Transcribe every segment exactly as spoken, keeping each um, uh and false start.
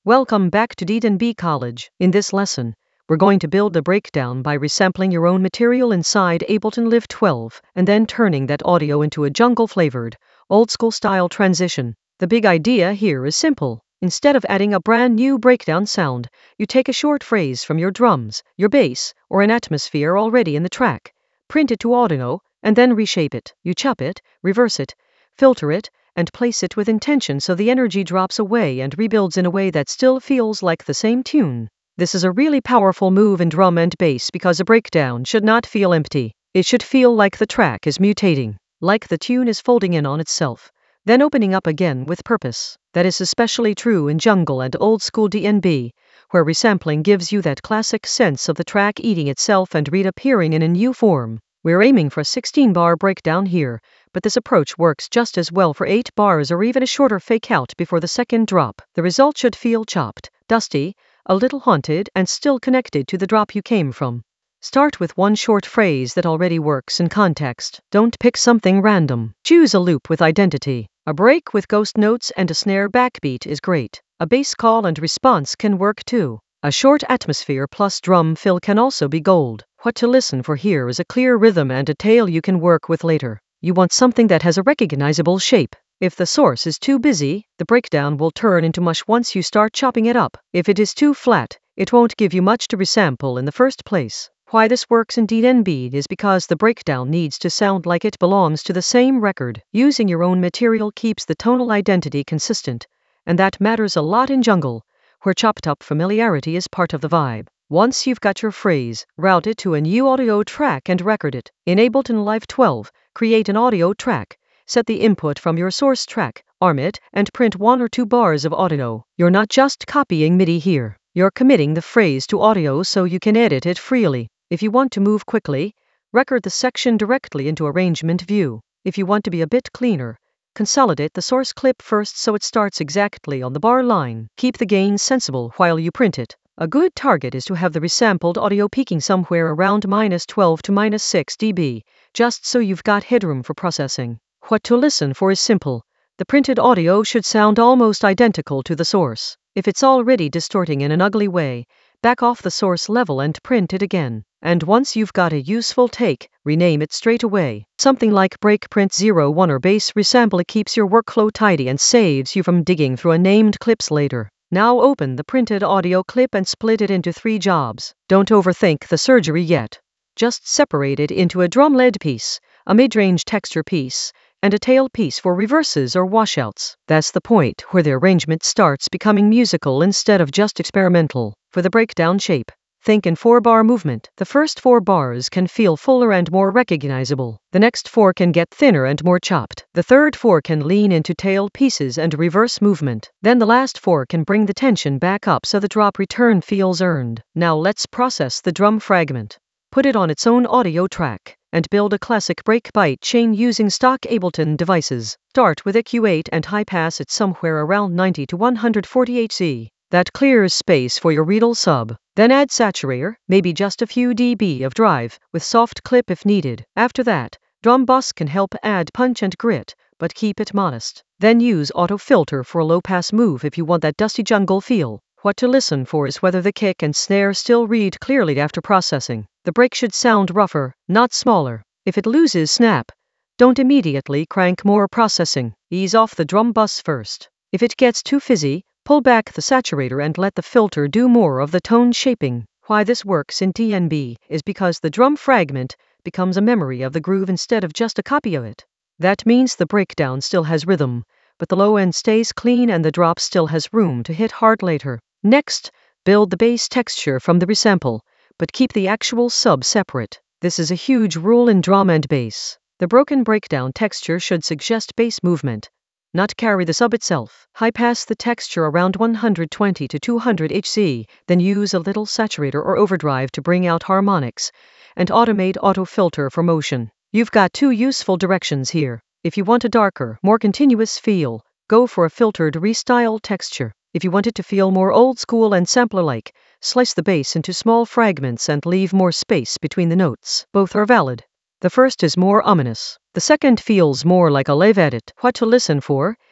Welcome back to D and B College. In this lesson, we're going to build a breakdown by resampling your own material inside Ableton Live twelve and then turning that audio into a jungle-flavored, old-school style transition. The big idea here is simple. Instead of adding a brand new breakdown sound, you take a short phrase from your drums, your bass, or an atmosphere already in the track, print it to audio, and then reshape it. You chop it, reverse it, filter it, and place it with intention so the energy drops away and rebuilds in a way that still feels like the same tune. This is a really powerful move in drum and bass because a breakdown should not feel empty. It should feel like the track is mutating, like the tune is folding in on itself, then opening up again with purpose. That is especially true in jungle and old school D and B, where resampling gives you that classic sense of the track eating itself and reappearing in a new form. We're aiming for a sixteen bar breakdown here, but this approach works just as well for eight bars or even a shorter fake out before the second drop. The result should feel chopped, dusty, a little haunted, and still connected to the drop you came from. Start with one short phrase that already works in context. Don't pick something random. Choose a loop with identity. A break with ghost notes and a snare backbeat is great. A bass call and response can work too. A short atmosphere plus drum fill can also be gold. What to listen for here is a clear rhythm and a tail you can work with later. You want something that has a recognizable shape. If the source is too busy, the breakdown will turn into mush once you start chopping it up. If it is too flat, it won't give you much to resample in the first place. Why this works in D and B is because the breakdown needs to sound like it belongs to the same record. Using your own material keeps the tonal identity consistent, and that matters a lot in jungle, where chopped up familiarity is part of the vibe. Once you've got your phrase, route it to a new audio track and record it. In Ableton Live twelve, create an audio track, set the input from your source track, arm it, and print one or two bars of audio. You're not just copying MIDI here. You're committing the phrase to audio so you can edit it freely. If you want to move quickly, record the section directly into arrangement view. If you want to be a bit cleaner, consolidate the source clip first so it starts exactly on the bar line. Keep the gain sensible while you print it. A good target is to have the resampled audio peaking somewhere around minus twelve to minus six decibels, just so you've got headroom for processing. What to listen for is simple. The printed audio should sound almost identical to the source. If it's already distorting in an ugly way, back off the source level and print it again. And once you've got a useful take, rename it straight away. Something like Breakprint zero one or Bass Resample. It keeps your workflow tidy and saves you from digging through unnamed clips later. Now open the printed audio clip and split it into three jobs. Don't overthink the surgery yet. Just separate it into a drum-led piece, a mid-range texture piece, and a tail piece for reverses or washouts. That's the point where the arrangement starts becoming musical instead of just experimental. For the breakdown shape, think in four-bar movement. The first four bars can feel fuller and more recognizable. The next four can get thinner and more chopped. The third four can lean into tail pieces and reverse movement. Then the last four can bring the tension back up so the drop return feels earned. Now let's process the drum fragment. Put it on its own audio track, and build a classic breakbite chain using stock Ableton devices. Start with a Q eight and high-pass it somewhere around ninety to one hundred forty hertz. That clears space for your Reedle sub. Then add saturator, maybe just a few dB of drive, with soft clip if needed. After that, drum bus can help add punch and grit, but keep it modest. Then use auto filter for a low-pass move if you want that dusty jungle feel. What to listen for is whether the kick and snare still read clearly after processing. The break should sound rougher, not smaller. If it loses snap, don't immediately crank more processing. Ease off the drum bus first. If it gets too fizzy, pull back the saturator and let the filter do more of the tone shaping. Why this works in D and B is because the drum fragment becomes a memory of the groove instead of just a copy of it. That means the breakdown still has rhythm, but the low end stays clean and the drop still has room to hit hard later. Next, build the bass texture from the resample, but keep the actual sub separate. This is a huge rule in drum and bass. The broken breakdown texture should suggest bass movement, not carry the sub itself. High-pass the texture around one hundred twenty to two hundred hertz, then use a little saturator or overdrive to bring out harmonics, and automate auto filter for motion. You've got two useful directions here. If you want a darker, more continuous feel, go for a filtered restyle texture. If you want it to feel more old-school and sampler-like, slice the bass into small fragments and leave more space between the notes. Both are valid. The first is more ominous. The second feels more like a live edit. What to listen for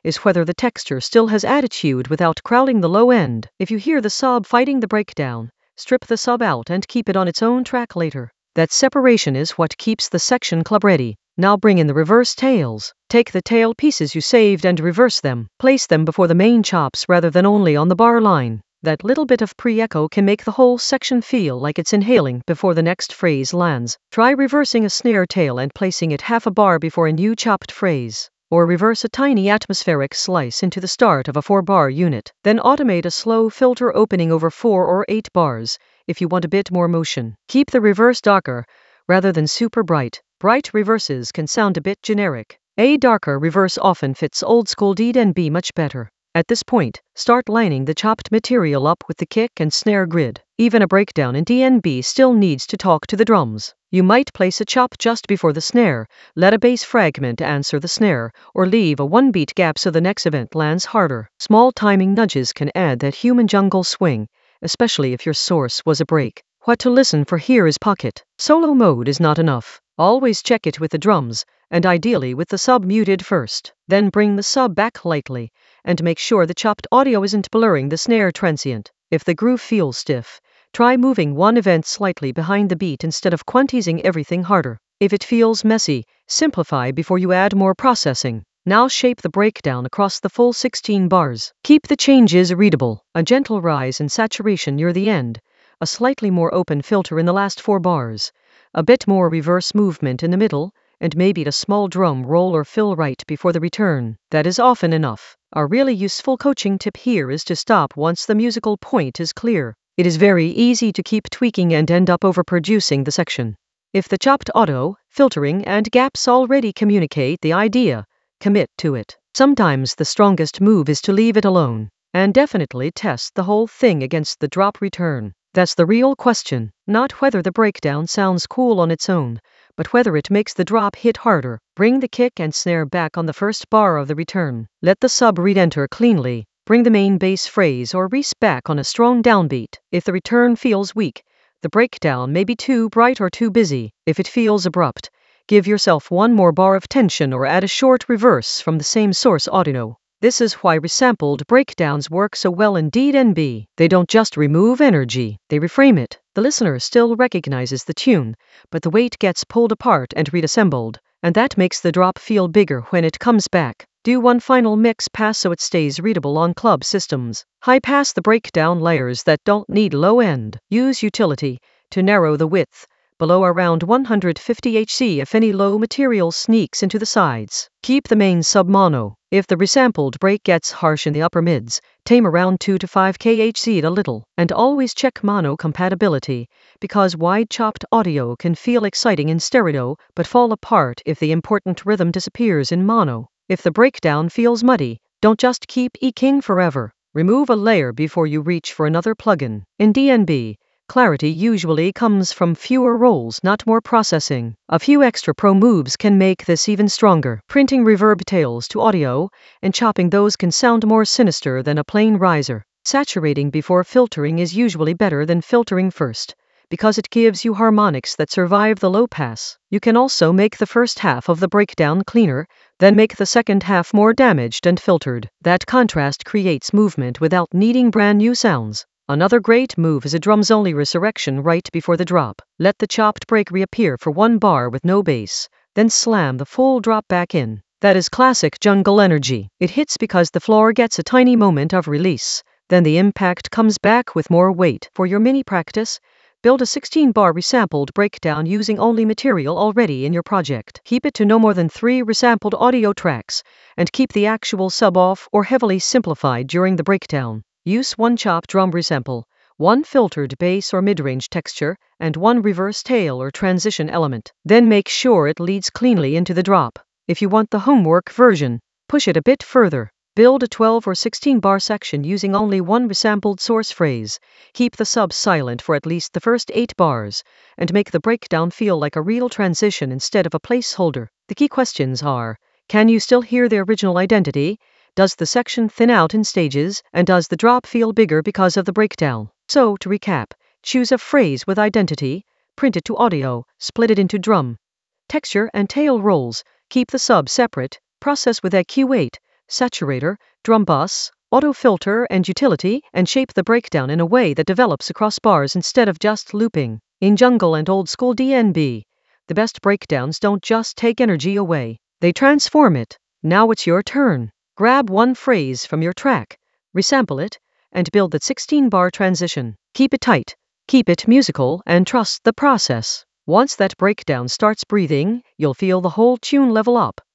is whether the texture still has attitude without crowding the low end. If you hear the sub fighting the breakdown, strip the sub out and keep it on its own track later. That separation is what keeps the section club ready. Now bring in the reverse tails. Take the tail pieces you saved and reverse them. Place them before the main chops rather than only on the bar line. That little bit of pre-echo can make the whole section feel like it's inhaling before the next phrase lands. Try reversing a snare tail and placing it half a bar before a new chopped phrase. Or reverse a tiny atmospheric slice into the start of a four-bar unit. Then automate a slow filter opening over four or eight bars, if you want a bit more motion. Keep the reverse darker, rather than super bright. Bright reverses can sound a bit generic. A darker reverse often fits old-school D and B much better. At this point, start lining the chopped material up with the kick and snare grid. Even a breakdown in D and B still needs to talk to the drums. You might place a chop just before the snare, let a bass fragment answer the snare, or leave a one-beat gap so the next event lands harder. Small timing nudges can add that human jungle swing, especially if your source was a break. What to listen for here is pocket. Solo mode is not enough. Always check it with the drums, and ideally with the sub muted first. Then bring the sub back lightly, and make sure the chopped audio isn't blurring the snare transient. If the groove feels stiff, try moving one event slightly behind the beat instead of quantizing everything harder. If it feels messy, simplify before you add more processing. Now shape the breakdown across the full sixteen bars. Keep the changes readable. A gentle rise in saturation near the end, a slightly more open filter in the last four bars, a bit more reverse movement in the middle, and maybe a small drum roll or fill right before the return. That is often enough. A really useful coaching tip here is to stop once the musical point is clear. It is very easy to keep tweaking and end up overproducing the section. If the chopped auto, filtering, and gaps already communicate the idea, commit to it. Sometimes the strongest move is to leave it alone, and definitely test the whole thing against the drop return. That's the real question, not whether the breakdown sounds cool on its own, but whether it makes the drop hit harder. Bring the kick and snare back on the first bar of the return. Let the sub re-enter cleanly. Bring the main bass phrase or res back on a strong downbeat. If the return feels weak, the breakdown may be too bright or too busy. If it feels abrupt, give yourself one more bar of tension or add a short reverse from the same source audio. This is why resampled breakdowns work so well in D and B. They don't just remove energy, they reframe it. The listener still recognizes the tune, but the weight gets pulled apart and reassembled, and that makes the drop feel bigger when it comes back. Do one final mix pass so it stays readable on club systems. High pass the breakdown layers that don't need low end. Use utility to narrow the width below around one hundred fifty hertz if any low material sneaks into the sides. Keep the main sub mono. If the resampled break gets harsh in the upper mids, tame around two to five hertz a little, and always check mono compatibility, because wide chopped audio can feel exciting in stereo but fall apart if the important rhythm disappears in mono. If the breakdown feels muddy, don't just keep eking forever. Remove a layer before you reach for another plugin. In D and B, clarity usually comes from fewer rolls, not more processing. A few extra pro moves can make this even stronger. Printing reverb tails to audio and chopping those can sound more sinister than a plain riser. Saturating before filtering is usually better than filtering first, because it gives you harmonics that survive the low pass. You can also make the first half of the breakdown cleaner, then make the second half more damaged and filtered. That contrast creates movement without needing brand new sounds. Another great move is a drums-only resurrection right before the drop. Let the chopped break reappear for one bar with no bass, then slam the full drop back in. That is classic jungle energy. It hits because the floor gets a tiny moment of release, then the impact comes back with more weight. For your mini practice, build a sixteen bar resampled breakdown using only material already in your project. Keep it to no more than three resampled audio tracks, and keep the actual sub off or heavily simplified during the breakdown. Use one chopped drum resample, one filtered bass or mid-range texture, and one reverse tail or transition element. Then make sure it leads cleanly into the drop. If you want the homework version, push it a bit further. Build a twelve or sixteen bar section using only one resampled source phrase. Keep the sub silent for at least the first eight bars, and make the breakdown feel like a real transition instead of a placeholder. The key questions are: can you still hear the original identity? Does the section thin out in stages, and does the drop feel bigger because of the breakdown? So, to recap, choose a phrase with identity, print it to audio, split it into drum, texture and tail rolls, keep the sub separate, process with E Q eight, saturator, drum bus, auto filter, and utility, and shape the breakdown in a way that develops across bars instead of just looping. In jungle and old school D N B, the best breakdowns don't just take energy away, they transform it. Now it's your turn. Grab one phrase from your track, resample it, and build that sixteen bar transition. Keep it tight, keep it musical, and trust the process. Once that breakdown starts breathing, you'll feel the whole tune level up.